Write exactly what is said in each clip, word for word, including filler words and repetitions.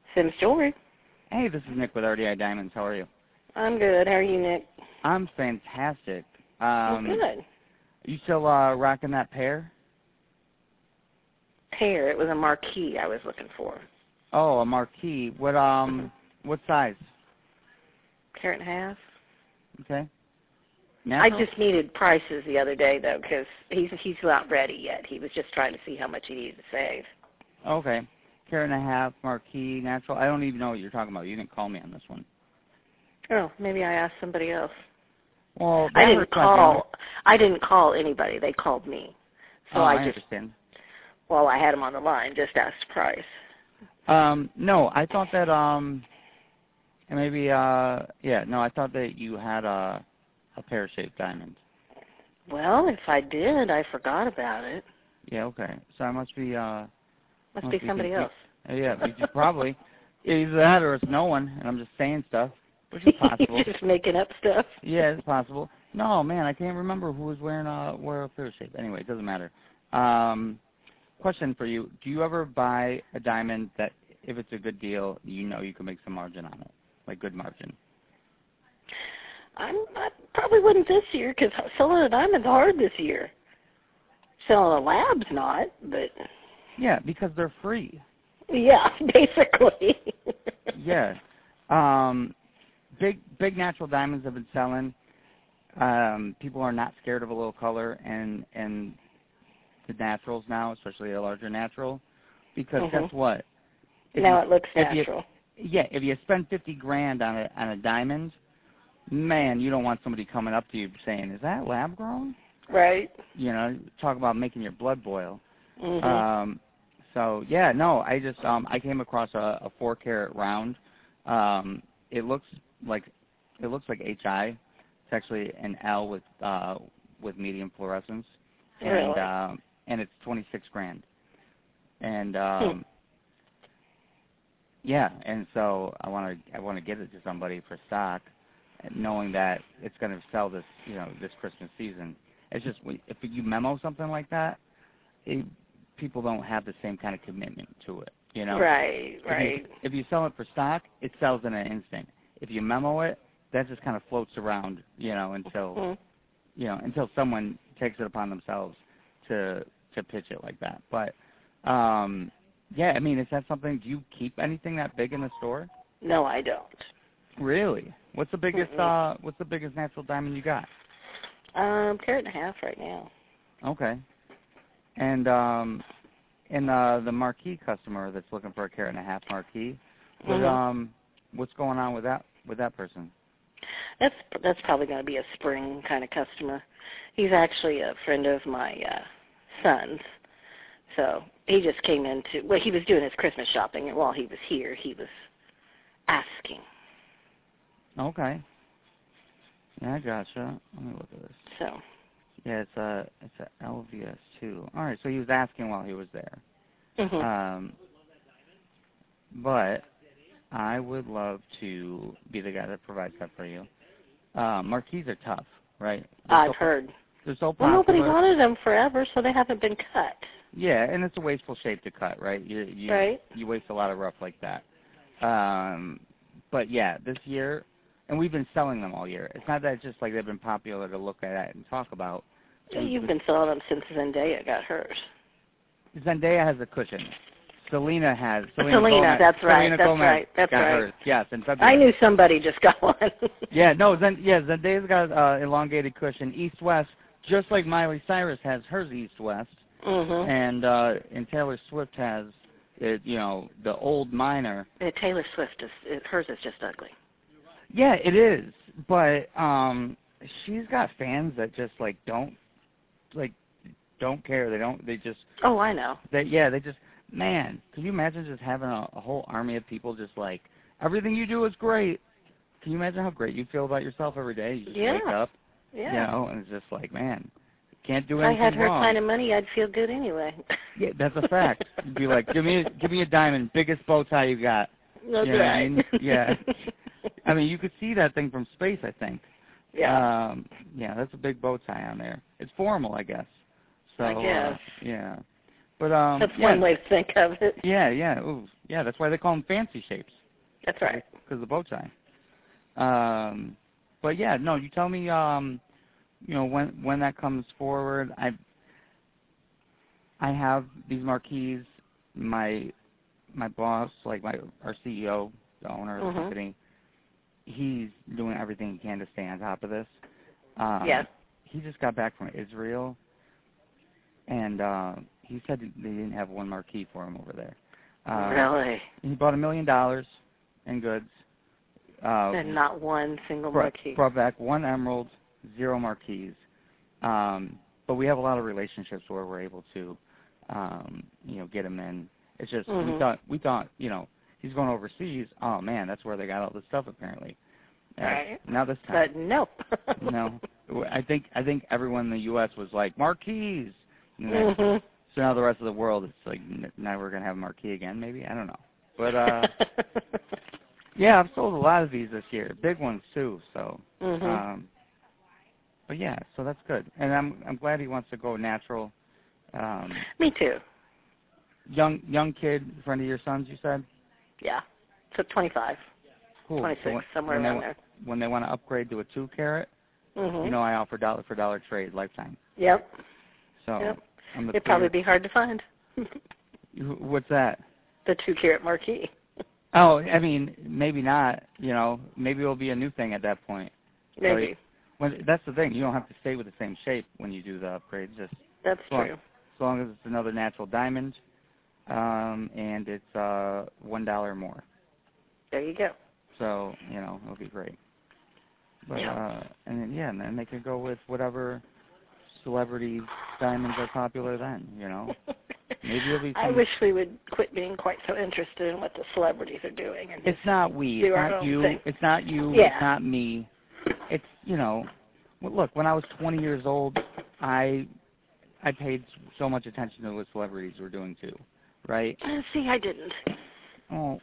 Sims Jewelry. Hey, this is Nick with R D I Diamonds. How are you? I'm good. How are you, Nick? I'm fantastic. I'm Um, good. You still uh, rocking that pair? Hair. It was a marquee I was looking for. Oh, a marquee. What um, what size? Carat and a half. Okay. I Natural? just needed prices the other day, though, because he's, he's not ready yet. He was just trying to see how much he needed to save. Okay. Carat and a half, marquee, natural. I don't even know what you're talking about. You didn't call me on this one. Oh, maybe I asked somebody else. Well, I didn't hurts my call. feelings. I didn't call anybody. They called me. So Oh, I I just, understand. while I had him on the line, just asked price. Um, no, I thought that um, maybe uh, yeah, no, I thought that you had a a pear-shaped diamond. Well, if I did, I forgot about it. Yeah, okay. So I must be uh. Must, Must be be somebody confu- else. Uh, yeah, you probably. Either that or it's no one, and I'm just saying stuff, which is possible. Just making up stuff. Yeah, it's possible. No, man, I can't remember who was wearing a wear a pear shape. Anyway, it doesn't matter. Um, question for you: do you ever buy a diamond that, if it's a good deal, you know you can make some margin on it, like good margin? I'm, I probably wouldn't this year because selling a diamond's hard this year. Selling a lab's not, but Yeah, because they're free. yeah, basically. Yeah. Um, big big natural diamonds have been selling. Um, people are not scared of a little color and and the naturals now, especially a larger natural, because mm-hmm. guess what? If now you, it looks if natural. You, yeah, if you spend fifty grand on a on a diamond, man, you don't want somebody coming up to you saying, "Is that lab grown?" Right. You know, talk about making your blood boil. Mm-hmm. Um, so yeah, no, I just um, I came across a, a four carat round. Um, it looks like it looks like H I. It's actually an L with uh, with medium fluorescence, and Really? um, and it's twenty-six grand. And um, hmm. yeah, and so I want to I want to get it to somebody for stock, knowing that it's going to sell this you know this Christmas season. It's just if you memo something like that, it, people don't have the same kind of commitment to it. You know. Right. If right. you, if you sell it for stock, it sells in an instant. If you memo it, that just kind of floats around, you know, until mm-hmm. you know until someone takes it upon themselves to to pitch it like that. But um, yeah, I mean, is that something? Do you keep anything that big in the store? No, I don't. Really? What's the biggest Mm-mm. uh What's the biggest natural diamond you got? Um, carat and a half right now. Okay. And um, and uh, the marquee customer that's looking for a carat and a half marquee, what Mm-hmm. um, what's going on with that with that person? That's that's probably going to be a spring kind of customer. He's actually a friend of my uh, son's. So he just came into, well, he was doing his Christmas shopping, and while he was here, he was asking. Okay. Yeah, I gotcha. Let me look at this. So. Yeah, it's a it's a L V S two. All right, so he was asking while he was there. Mm-hmm. Um, but I would love to be the guy that provides that for you. Uh, marquees are tough, right? They're I've so, heard. They're so Well, popular. nobody wanted them forever, so they haven't been cut. Yeah, and it's a wasteful shape to cut, right? You you Right. you waste a lot of rough like that. Um, but yeah, this year, and we've been selling them all year. It's not that it's just like they've been popular to look at and talk about. Yeah, you've been selling them since Zendaya got hers. Zendaya has a cushion. Selena has. Selena, Selena, Gomez, that's right. Selena That's Gomez right. That's got right. hers. Yes, in February. I knew somebody just got one. Yeah, no, Zen, yeah, Zendaya's got uh, elongated cushion, east-west, just like Miley Cyrus has hers east-west, mm-hmm. and uh, and Taylor Swift has, it, you know, the old minor. Yeah, Taylor Swift is it, hers is just ugly. Yeah, it is, but um, she's got fans that just like don't like don't care. They don't. They just. Oh, I know. They yeah. They just. Man, can you imagine just having a, a whole army of people just like everything you do is great? Can you imagine how great you feel about yourself every day? You just Yeah. wake up, Yeah. you know, and it's just like, man, can't do if anything I had her wrong. kind of money, I'd feel good anyway. Yeah, that's a fact. You'd be like, give me, give me a diamond, biggest bow tie you got. That's you know right. what I mean? Yeah. I mean, you could see that thing from space, I think. Yeah. Um, yeah, that's a big bow tie on there. It's formal, I guess. So, I guess. Uh, yeah. But um, That's yeah. one way to think of it. Yeah, yeah. Ooh, Yeah, that's why they call them fancy shapes. That's right. Because of the bow tie. Um, but yeah, no, you tell me, um, you know, when when that comes forward. I I have these marquees. My my boss, like my our C E O, the owner of the Mm-hmm. company, he's doing everything he can to stay on top of this. Um, Yeah. He just got back from Israel, and uh, he said they didn't have one marquee for him over there. Uh, Really? He bought a million dollars in goods. Uh, And not one single brought, marquee. brought back one emerald, zero marquees. Um, but we have a lot of relationships where we're able to, um, you know, get him in. It's just Mm-hmm. we thought we thought you know he's going overseas. Oh man, that's where they got all this stuff apparently. Uh, Right. Not this time. But no. No, I think I think everyone in the U S was like marquees. And then- Mm-hmm. So now the rest of the world, it's like n- now we're gonna have a marquee again. Maybe I don't know. But uh, yeah, I've sold a lot of these this year, big ones too. So, mm-hmm. um, but yeah, so that's good, and I'm I'm glad he wants to go natural. Um, Me too. young young kid, friend of your son's, you said. Yeah. So twenty-five, Cool. twenty-six, So when, somewhere when around they, there. When they want to upgrade to a two carat, Mm-hmm. you know, I offer dollar for dollar trade lifetime. Yep. So Yep. I'm the It'd probably be hard to find. Wh- What's that? The two carat marquee. Oh, I mean, maybe not. You know, maybe it'll be a new thing at that point. Maybe. So, when, that's the thing. You don't have to stay with the same shape when you do the upgrade. Just That's as long, true. as long as it's another natural diamond, um, and it's uh, one dollar more. There you go. So you know, it'll be great. But Yeah. uh, and then, yeah, and then they could go with whatever celebrity diamonds are popular then. You know. Maybe it'll be some... I wish we would quit being quite so interested in what the celebrities are doing. And It's not we. do It's our not own you. thing. It's not you. Yeah. It's not me. It's, you know, well, look, when I was twenty years old, I I paid so much attention to what celebrities were doing too, right? Uh, See, I didn't. Oh,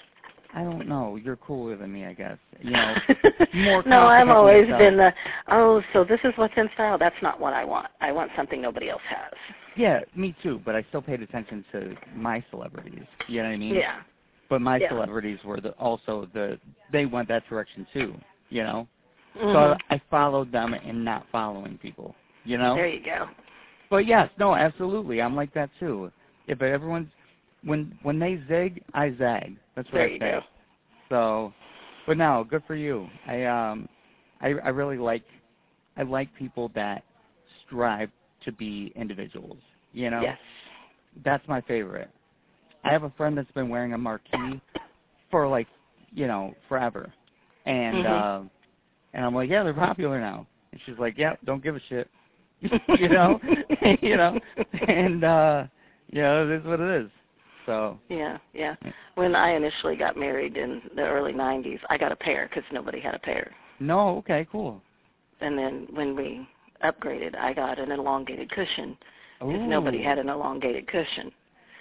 I don't know. You're cooler than me, I guess. You know, more No, I'm confident always in yourself. been the, oh, so this is what's in style. That's not what I want. I want something nobody else has. Yeah, me too, but I still paid attention to my celebrities. You know what I mean? Yeah. But my Yeah. celebrities were the, also the, they went that direction too, you know? Mm-hmm. So I followed them and not following people, you know? There you go. But yes, no, absolutely. I'm like that too. If everyone's, when when they zig, I zag. That's what There I you say. go. So, but no, good for you. I um, I I really like, I like people that strive to be individuals. You know, Yes. that's my favorite. I have a friend that's been wearing a marquee for like, you know, forever, and Mm-hmm. uh, and I'm like, yeah, they're popular now, and she's like, yeah, don't give a shit. you know, you know, and uh, you know, it is what it is. So Yeah, yeah. When I initially got married in the early nineties, I got a pair because nobody had a pair. no, okay, cool. And then when we upgraded, I got an elongated cushion because Ooh. nobody had an elongated cushion.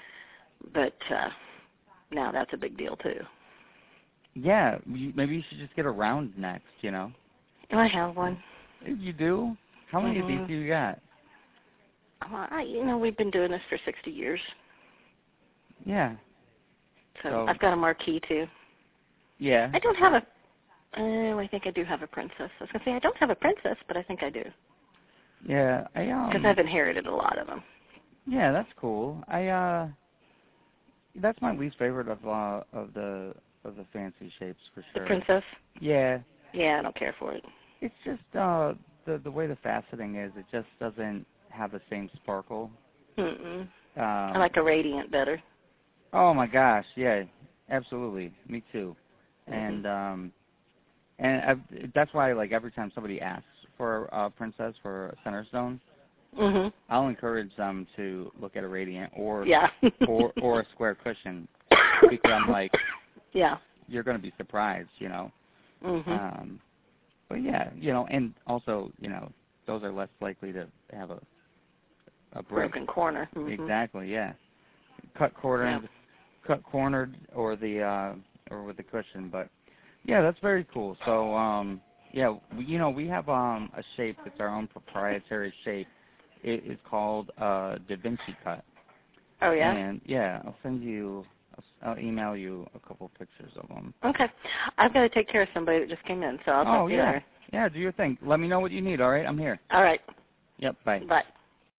But uh, now that's a big deal too. Yeah, you, maybe you should just get a round next. You know. Do I have one? You do? How many Mhm. of these do you got? Well, I, you know, we've been doing this for sixty years. Yeah. So, So- I've got a marquee too. Yeah. I don't have a, oh, I think I do have a princess. I was going to say I don't have a princess, but I think I do. Yeah. I um. Because I've inherited a lot of them. Yeah, that's cool. I uh. That's my least favorite of uh of the of the fancy shapes for The sure. princess? Yeah. Yeah, I don't care for it. It's just uh the the way the faceting is, it just doesn't have the same sparkle. Mm-mm. Um, I like a radiant better. Oh my gosh, yeah, absolutely, me too. Mhm. And um, and I, that's why like every time somebody asks for a princess for a center stone, Mhm. I'll encourage them to look at a radiant or Yeah. or or a square cushion, because I'm like, yeah. you're going to be surprised, you know. Mhm. Um, but yeah, you know, and also, you know, those are less likely to have a a break. Broken corner. Mhm. Exactly, yeah. Cut cornered, Yeah. cut cornered, or the uh, or with the cushion. But yeah, that's very cool. So um, yeah, we, you know, we have um a shape that's our own proprietary shape. It is called uh, Da Vinci cut. Oh yeah. And yeah, I'll send you I'll, I'll email you a couple pictures of them. Okay. I've got to take care of somebody that just came in, so I'll talk oh, to you yeah. later. Yeah, do your thing. Let me know what you need, all right? I'm here. All right. Yep, bye. Bye.